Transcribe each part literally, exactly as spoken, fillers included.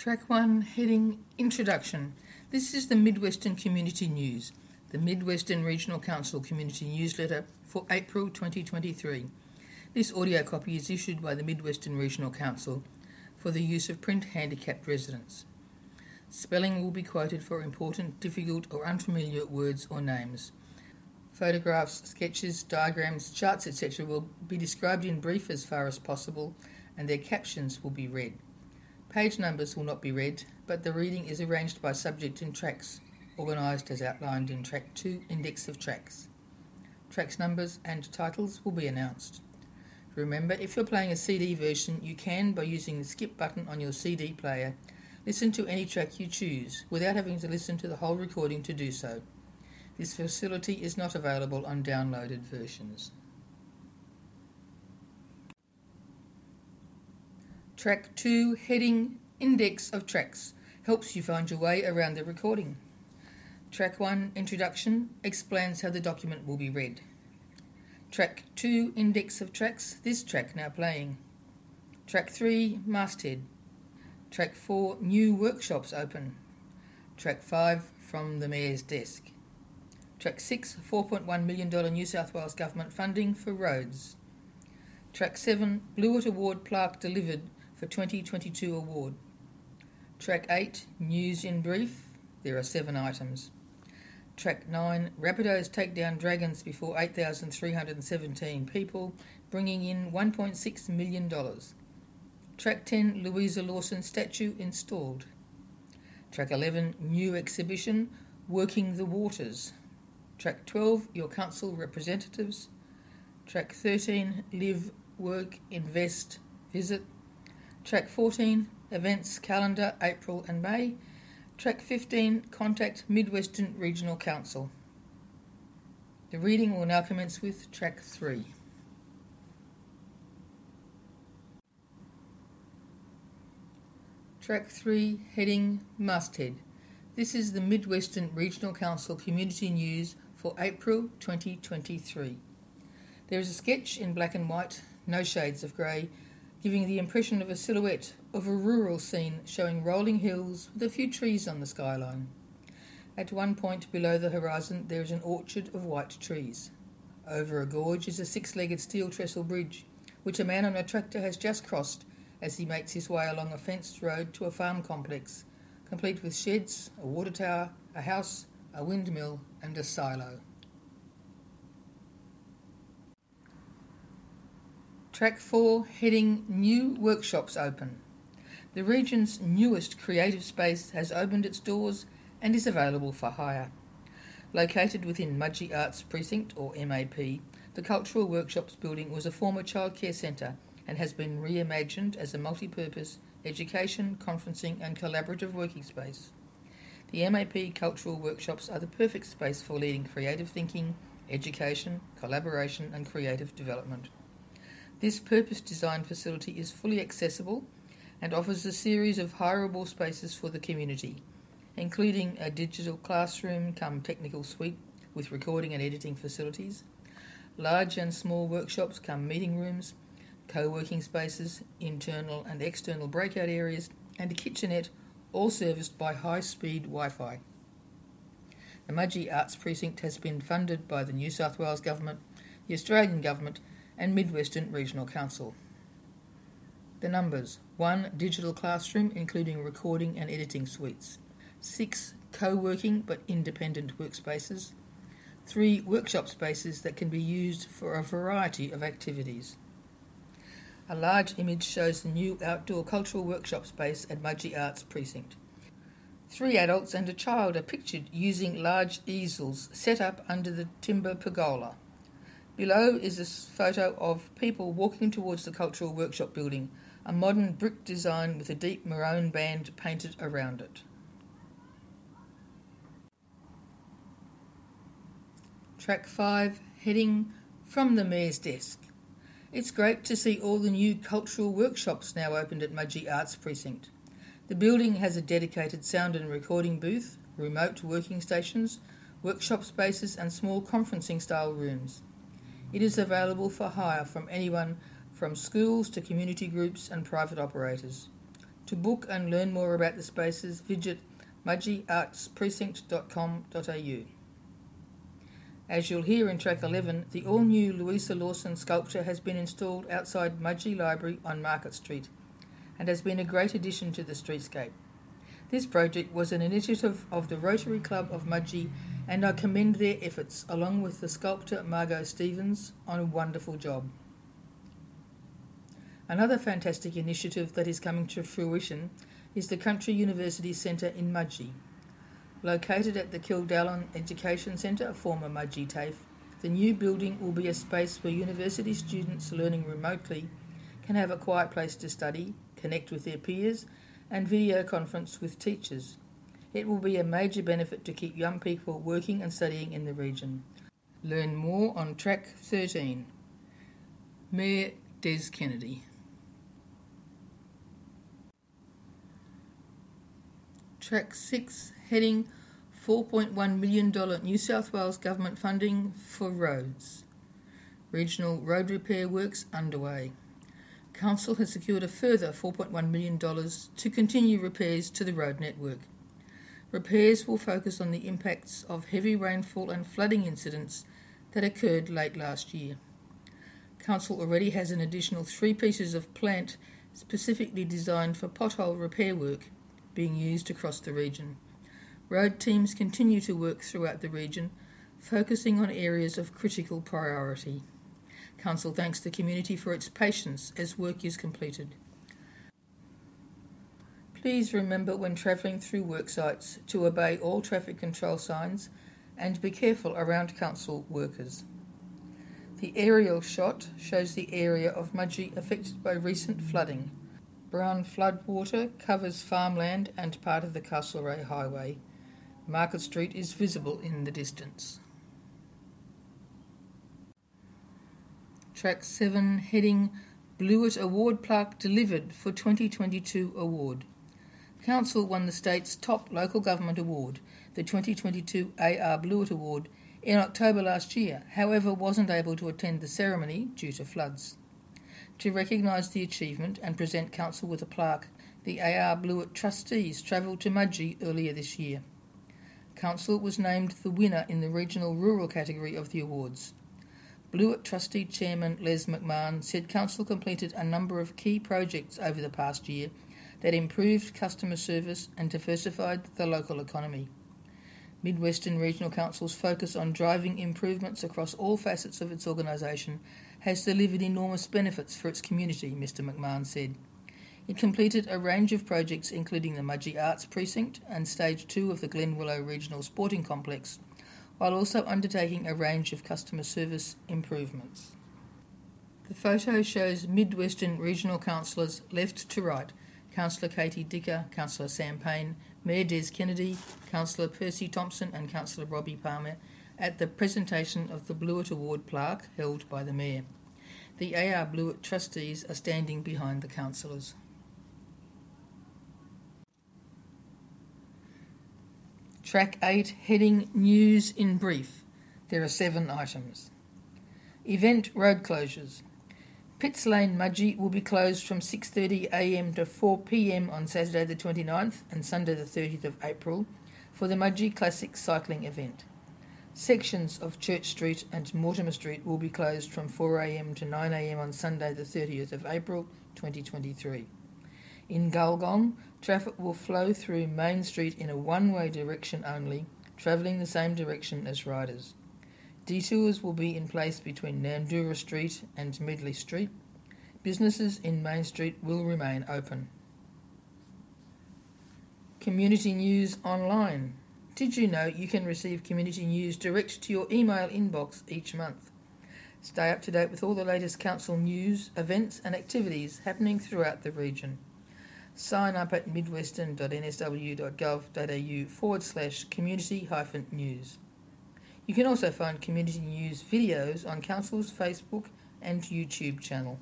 Track one, heading Introduction. This is the Mid-Western Community News, the Mid-Western Regional Council Community Newsletter for April twenty twenty-three. This audio copy is issued by the Mid-Western Regional Council for the use of print handicapped residents. Spelling will be quoted for important, difficult or unfamiliar words or names. Photographs, sketches, diagrams, charts, et cetera will be described in brief as far as possible, and their captions will be read. Page numbers will not be read, but the reading is arranged by subject in tracks, organised as outlined in Track two, Index of Tracks. Tracks numbers and titles will be announced. Remember, if you're playing a C D version, you can, by using the skip button on your C D player, listen to any track you choose, without having to listen to the whole recording to do so. This facility is not available on downloaded versions. Track two, heading Index of Tracks, helps you find your way around the recording. Track one, Introduction, explains how the document will be read. Track two, Index of Tracks, this track now playing. Track three, Masthead. Track four, New Workshops Open. Track five, From the Mayor's Desk. Track six, four point one million dollars New South Wales Government funding for roads. Track seven, Blewett Award plaque delivered for twenty twenty-two award. Track eight, News in Brief, there are seven items. Track nine, Rapidos take down dragons before eight thousand three hundred seventeen people, bringing in one point six million dollars. Track ten, Louisa Lawson statue installed. Track eleven, New exhibition, Working the Waters. Track twelve, Your Council Representatives. Track thirteen, Live, Work, Invest, Visit. Track fourteen, Events Calendar, April and May. Track fifteen, Contact Mid-Western Regional Council. The reading will now commence with Track three. Track three, heading Masthead. This is the Mid-Western Regional Council Community News for April twenty twenty-three. There is a sketch in black and white, no shades of grey, giving the impression of a silhouette of a rural scene showing rolling hills with a few trees on the skyline. At one point below the horizon there is an orchard of white trees. Over a gorge is a six-legged steel trestle bridge, which a man on a tractor has just crossed as he makes his way along a fenced road to a farm complex, complete with sheds, a water tower, a house, a windmill and a silo. Track four, heading New Workshops Open. The region's newest creative space has opened its doors and is available for hire. Located within Mudgee Arts Precinct, or M A P, the Cultural Workshops building was a former childcare centre and has been reimagined as a multi-purpose education, conferencing and collaborative working space. The M A P Cultural Workshops are the perfect space for leading creative thinking, education, collaboration and creative development. This purpose-designed facility is fully accessible and offers a series of hireable spaces for the community, including a digital classroom cum technical suite with recording and editing facilities, large and small workshops cum meeting rooms, co-working spaces, internal and external breakout areas, and a kitchenette, all serviced by high-speed Wi-Fi. The Mudgee Arts Precinct has been funded by the New South Wales Government, the Australian Government and Mid-Western Regional Council. The numbers: one digital classroom including recording and editing suites, six co-working but independent workspaces, three workshop spaces that can be used for a variety of activities. A large image shows the new outdoor cultural workshop space at Mudgee Arts Precinct. Three adults and a child are pictured using large easels set up under the timber pergola. Below is a photo of people walking towards the Cultural Workshop building, a modern brick design with a deep maroon band painted around it. Track five, heading From the Mayor's Desk. It's great to see all the new cultural workshops now opened at Mudgee Arts Precinct. The building has a dedicated sound and recording booth, remote working stations, workshop spaces and small conferencing style rooms. It is available for hire from anyone from schools to community groups and private operators. To book and learn more about the spaces, visit mudgee arts precinct dot com dot a u. As you'll hear in track eleven, the all-new Louisa Lawson sculpture has been installed outside Mudgee Library on Market Street and has been a great addition to the streetscape. This project was an initiative of the Rotary Club of Mudgee, and I commend their efforts, along with the sculptor Margot Stevens, on a wonderful job. Another fantastic initiative that is coming to fruition is the Country University Centre in Mudgee. Located at the Kildallan Education Centre, former Mudgee TAFE, the new building will be a space where university students learning remotely can have a quiet place to study, connect with their peers, and video conference with teachers. It will be a major benefit to keep young people working and studying in the region. Learn more on track thirteen. Mayor Des Kennedy. Track six, heading four point one million dollars New South Wales Government funding for roads. Regional road repair works underway. Council has secured a further four point one million dollars to continue repairs to the road network. Repairs will focus on the impacts of heavy rainfall and flooding incidents that occurred late last year. Council already has an additional three pieces of plant specifically designed for pothole repair work being used across the region. Road teams continue to work throughout the region, focusing on areas of critical priority. Council thanks the community for its patience as work is completed. Please remember when travelling through work sites to obey all traffic control signs and be careful around council workers. The aerial shot shows the area of Mudgee affected by recent flooding. Brown floodwater covers farmland and part of the Castlereagh Highway. Market Street is visible in the distance. Track seven, heading Blewett Award Plaque delivered for twenty twenty-two award. Council won the state's top local government award, the twenty twenty-two A R Blewett Award, in October last year, however wasn't able to attend the ceremony due to floods. To recognise the achievement and present Council with a plaque, the A R Blewett trustees travelled to Mudgee earlier this year. Council was named the winner in the regional rural category of the awards. Blewett Trustee Chairman Les McMahon said Council completed a number of key projects over the past year that improved customer service and diversified the local economy. Mid-Western Regional Council's focus on driving improvements across all facets of its organisation has delivered enormous benefits for its community, Mister McMahon said. It completed a range of projects including the Mudgee Arts Precinct and Stage two of the Glenwillow Regional Sporting Complex, while also undertaking a range of customer service improvements. The photo shows Mid-Western Regional Councillors left to right, Councillor Katie Dicker, Councillor Sam Payne, Mayor Des Kennedy, Councillor Percy Thompson and Councillor Robbie Palmer at the presentation of the Blewett Award plaque held by the Mayor. The A R Blewett trustees are standing behind the councillors. Track eight, heading News in Brief. There are seven items. Event road closures. Pitts Lane Mudgee will be closed from six thirty a m to four p m on Saturday the twenty-ninth and Sunday the thirtieth of April for the Mudgee Classic cycling event. Sections of Church Street and Mortimer Street will be closed from four a m to nine a m on Sunday the thirtieth of April twenty twenty-three. In Gulgong, traffic will flow through Main Street in a one-way direction only, travelling the same direction as riders. Detours will be in place between Nandura Street and Medley Street. Businesses in Main Street will remain open. Community News Online. Did you know you can receive community news direct to your email inbox each month? Stay up to date with all the latest council news, events and activities happening throughout the region. Sign up at midwestern.nsw.gov.au forward slash community hyphen news. You can also find community news videos on Council's Facebook and YouTube channel.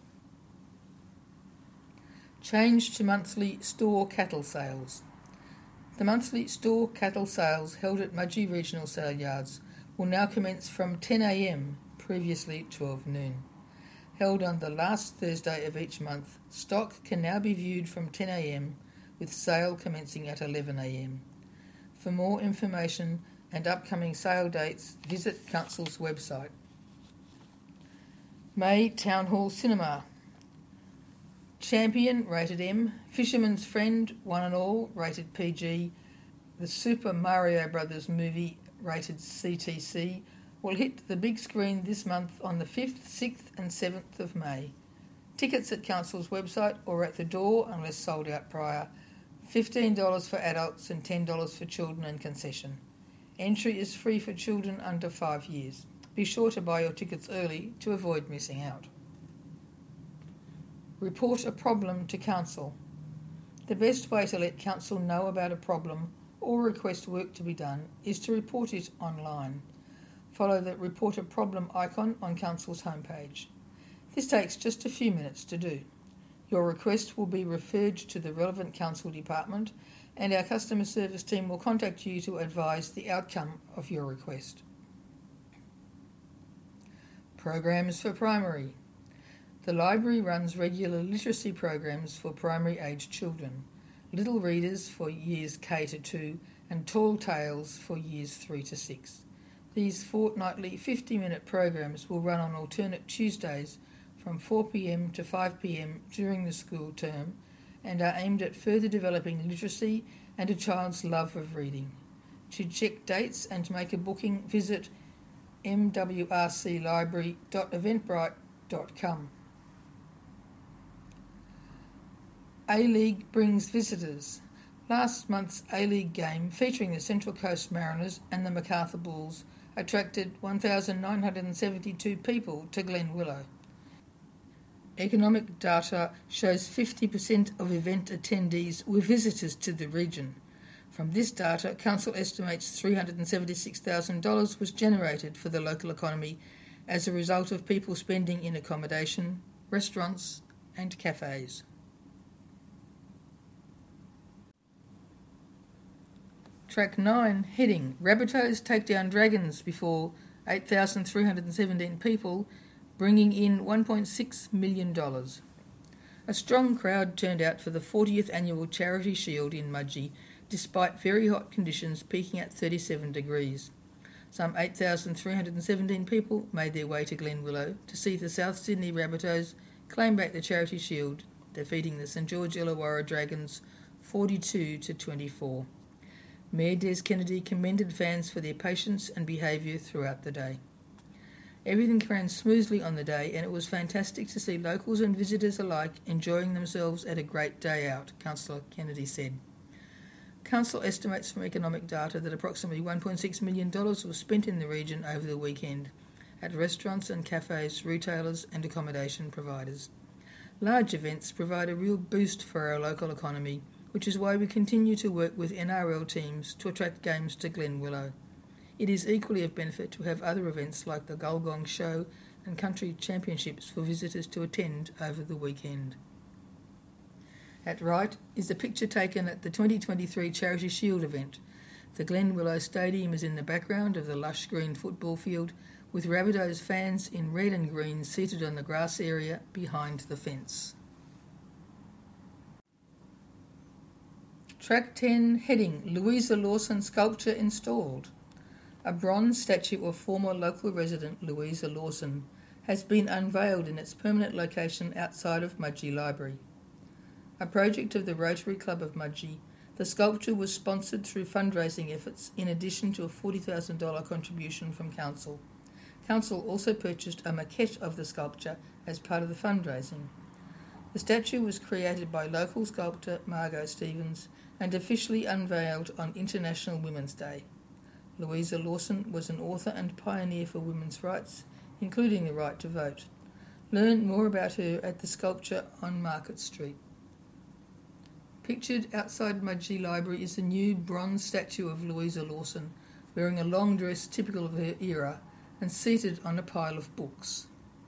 Change to monthly store cattle sales. The monthly store cattle sales held at Mudgee Regional Sale Yards will now commence from ten a m, previously twelve noon. Held on the last Thursday of each month, stock can now be viewed from ten a m with sale commencing at eleven a m. For more information and upcoming sale dates, visit Council's website. May Town Hall Cinema. Champion, rated M. Fisherman's Friend, one and all, rated P G. The Super Mario Brothers movie, rated C T C, will hit the big screen this month on the fifth, sixth and seventh of May. Tickets at Council's website or at the door unless sold out prior. fifteen dollars for adults and ten dollars for children and concession. Entry is free for children under five years. Be sure to buy your tickets early to avoid missing out. Report a problem to Council. The best way to let Council know about a problem or request work to be done is to report it online. Follow the Report a Problem icon on Council's homepage. This takes just a few minutes to do. Your request will be referred to the relevant Council department and our customer service team will contact you to advise the outcome of your request. Programs for primary. The library runs regular literacy programs for primary-aged children, Little Readers for years K to two and Tall Tales for years three to six. These fortnightly fifty-minute programs will run on alternate Tuesdays from four p m to five p m during the school term and are aimed at further developing literacy and a child's love of reading. To check dates and make a booking, visit m w r c library dot eventbrite dot com. A-League brings visitors. Last month's A-League game, featuring the Central Coast Mariners and the Macarthur Bulls, attracted one thousand nine hundred seventy-two people to Glen Willow. Economic data shows fifty percent of event attendees were visitors to the region. From this data, Council estimates three hundred seventy-six thousand dollars was generated for the local economy as a result of people spending in accommodation, restaurants and cafes. Track nine, heading Rabbitohs take down Dragons before eight thousand three hundred seventeen people, bringing in one point six million dollars. A strong crowd turned out for the fortieth annual Charity Shield in Mudgee, despite very hot conditions peaking at thirty-seven degrees. Some eight thousand three hundred seventeen people made their way to Glen Willow to see the South Sydney Rabbitohs claim back the Charity Shield, defeating the St George Illawarra Dragons forty-two to twenty-four. Mayor Des Kennedy commended fans for their patience and behaviour throughout the day. Everything ran smoothly on the day and it was fantastic to see locals and visitors alike enjoying themselves at a great day out, Councillor Kennedy said. Council estimates from economic data that approximately one point six million dollars was spent in the region over the weekend at restaurants and cafes, retailers and accommodation providers. Large events provide a real boost for our local economy, which is why we continue to work with N R L teams to attract games to Glen Willow. It is equally of benefit to have other events like the Gulgong Show and Country Championships for visitors to attend over the weekend. At right is a picture taken at the twenty twenty-three Charity Shield event. The Glen Willow Stadium is in the background of the lush green football field, with Rabbitohs fans in red and green seated on the grass area behind the fence. Track ten, heading Louisa Lawson sculpture installed. A bronze statue of former local resident Louisa Lawson has been unveiled in its permanent location outside of Mudgee Library. A project of the Rotary Club of Mudgee, the sculpture was sponsored through fundraising efforts in addition to a forty thousand dollars contribution from Council. Council also purchased a maquette of the sculpture as part of the fundraising. The statue was created by local sculptor Margot Stevens and officially unveiled on International Women's Day. Louisa Lawson was an author and pioneer for women's rights, including the right to vote. Learn more about her at the sculpture on Market Street. Pictured outside Mudgee Library is the new bronze statue of Louisa Lawson, wearing a long dress typical of her era and seated on a pile of books.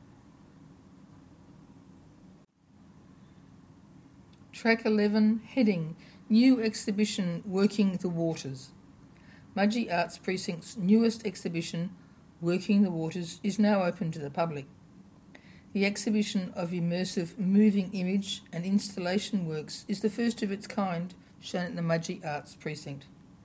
Track eleven, heading New exhibition Working the Waters. Mudgee Arts Precinct's newest exhibition, Working the Waters, is now open to the public. The exhibition of immersive moving image and installation works is the first of its kind shown at the Mudgee Arts Precinct.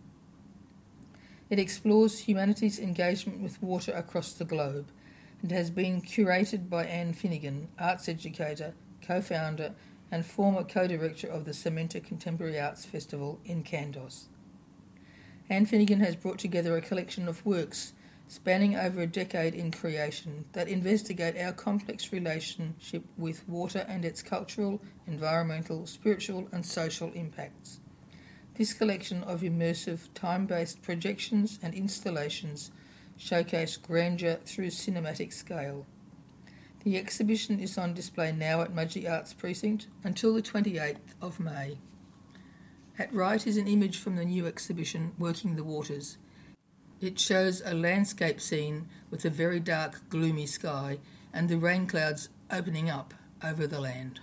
It explores humanity's engagement with water across the globe and has been curated by Anne Finnegan, arts educator, co-founder and former co-director of the Cementa Contemporary Arts Festival in Kandos. Anne Finnegan has brought together a collection of works spanning over a decade in creation that investigate our complex relationship with water and its cultural, environmental, spiritual and social impacts. This collection of immersive, time-based projections and installations showcase grandeur through cinematic scale. The exhibition is on display now at Mudgee Arts Precinct until the twenty-eighth of May. At right is an image from the new exhibition, Working the Waters. It shows a landscape scene with a very dark, gloomy sky and the rain clouds opening up over the land.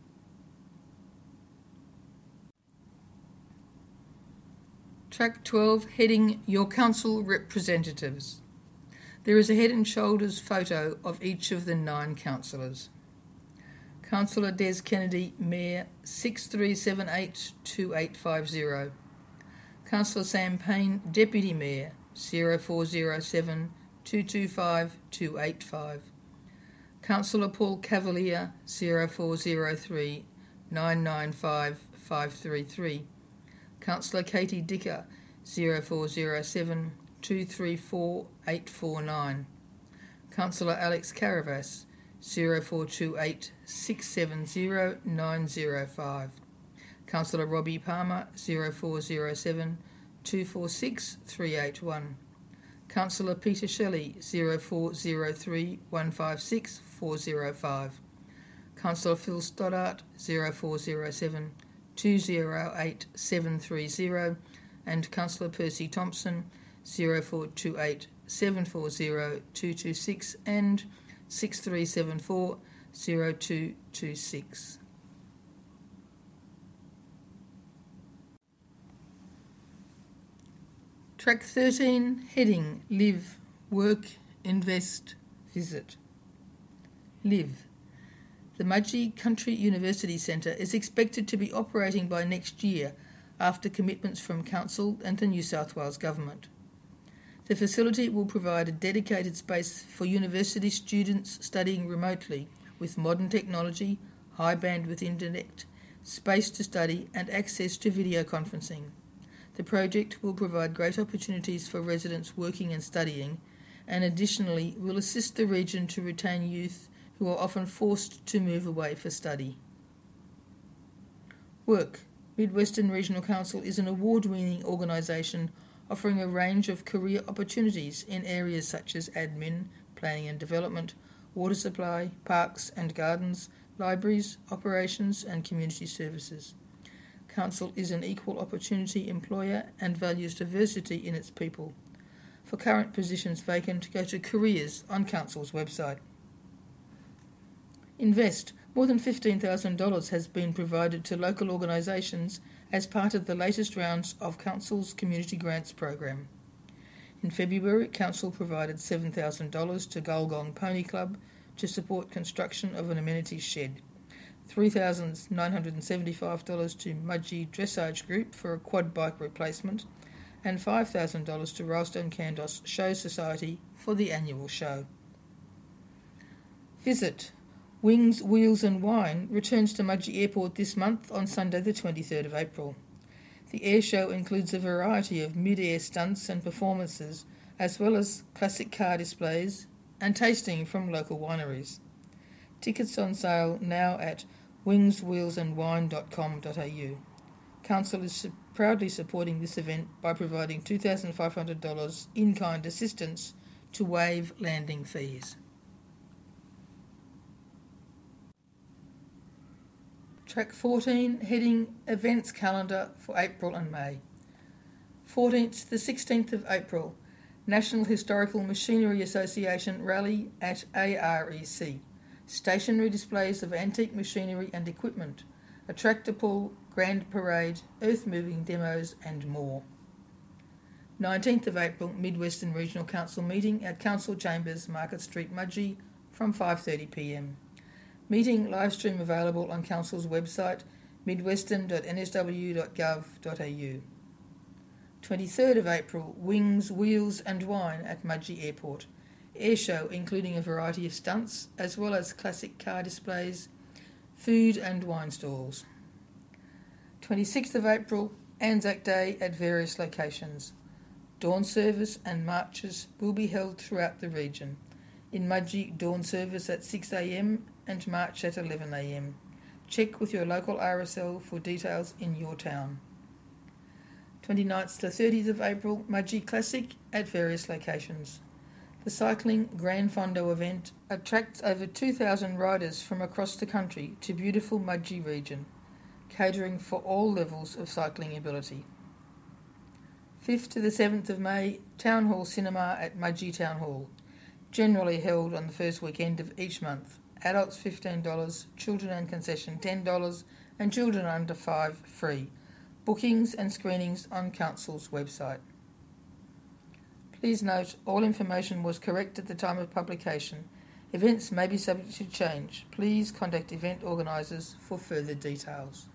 Track twelve, heading Your Council Representatives. There is a head and shoulders photo of each of the nine councillors. Councillor Des Kennedy, Mayor, six three seven eight two eight five zero. Councillor Sam Payne, Deputy Mayor, zero four zero seven two two five two eight five. Councillor Paul Cavalier, zero four zero three nine nine five five three three. Councillor Katie Dicker, zero four zero seven two three four eight four nine. Councillor Alex Caravas, zero four two eight six seven zero nine zero five. Councillor Robbie Palmer, zero four zero seven two four six three eight one. Councillor Peter Shelley, zero four zero three one five six four zero five. Councillor Phil Stoddart, zero four zero seven two zero eight seven three zero, and Councillor Percy Thompson, zero four two eight seven four zero two two six and six three seven four zero two two six. Track thirteen, heading Live, Work, Invest, Visit. Live. The Mudgee Country University Centre is expected to be operating by next year after commitments from Council and the New South Wales Government. The facility will provide a dedicated space for university students studying remotely with modern technology, high bandwidth internet, space to study and access to video conferencing. The project will provide great opportunities for residents working and studying, and additionally will assist the region to retain youth who are often forced to move away for study. Work. Mid-Western Regional Council is an award-winning organisation offering a range of career opportunities in areas such as admin, planning and development, water supply, parks and gardens, libraries, operations and community services. Council is an equal opportunity employer and values diversity in its people. For current positions vacant, go to Careers on Council's website. Invest. More than fifteen thousand dollars has been provided to local organisations as part of the latest rounds of Council's Community Grants program. In February, Council provided seven thousand dollars to Gulgong Pony Club to support construction of an amenities shed, three thousand nine hundred seventy-five dollars to Mudgee Dressage Group for a quad bike replacement, and five thousand dollars to Ralston Kandos Show Society for the annual show. Visit. Wings, Wheels and Wine returns to Mudgee Airport this month on Sunday the twenty-third of April. The air show includes a variety of mid-air stunts and performances, as well as classic car displays and tasting from local wineries. Tickets on sale now at wings wheels and wine dot com dot a u. Council is su- proudly supporting this event by providing two thousand five hundred dollars in-kind assistance to waive landing fees. Track fourteen, heading Events Calendar for April and May. fourteenth to the sixteenth of April, National Historical Machinery Association Rally at A R E C. Stationary displays of antique machinery and equipment, a tractor pull, grand parade, earth-moving demos and more. nineteenth of April, Mid-Western Regional Council meeting at Council Chambers, Market Street, Mudgee from five thirty p m. Meeting live stream available on Council's website midwestern dot n s w dot gov dot a u. twenty-third of April, Wings, Wheels and Wine at Mudgee Airport. Airshow including a variety of stunts as well as classic car displays, food and wine stalls. twenty-sixth of April, Anzac Day at various locations. Dawn service and marches will be held throughout the region. In Mudgee, dawn service at six a m and march at eleven a m. Check with your local R S L for details in your town. twenty-ninth to thirtieth of April, Mudgee Classic at various locations. The Cycling Grand Fondo event attracts over two thousand riders from across the country to beautiful Mudgee region, catering for all levels of cycling ability. fifth to the seventh of May, Town Hall Cinema at Mudgee Town Hall, generally held on the first weekend of each month. Adults fifteen dollars, children and concession ten dollars, and children under five free. Bookings and screenings on Council's website. Please note, all information was correct at the time of publication. Events may be subject to change. Please contact event organisers for further details.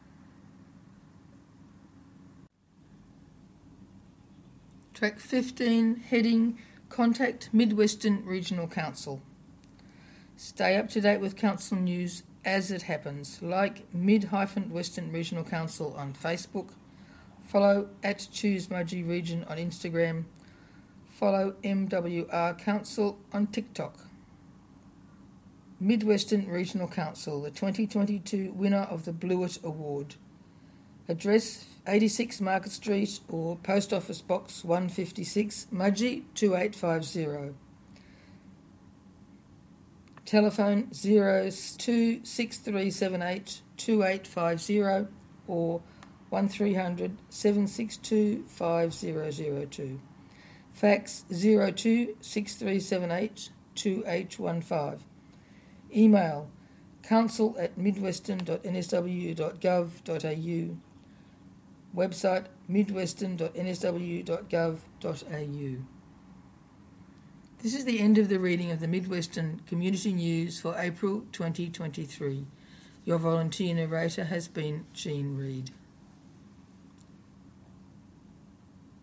Track fifteen, heading Contact Midwestern Regional Council. Stay up to date with Council news as it happens. Like Mid-Western Regional Council on Facebook. Follow at Choose Mudgee Region on Instagram. Follow M W R Council on TikTok. Midwestern Regional Council, the twenty twenty-two winner of the Blewett Award. Address eighty-six Market Street or Post Office Box one fifty-six, Mudgee two eight five zero. Telephone zero two six three seven eight two eight five zero or one three hundred seven six two five zero zero two. Fax zero two six three seven eight two eight one five. Email council at midwestern dot n s w dot gov dot a u. Website midwestern dot n s w dot gov dot a u. This is the end of the reading of the Midwestern Community News for April twenty twenty-three. Your volunteer narrator has been Jean Reid.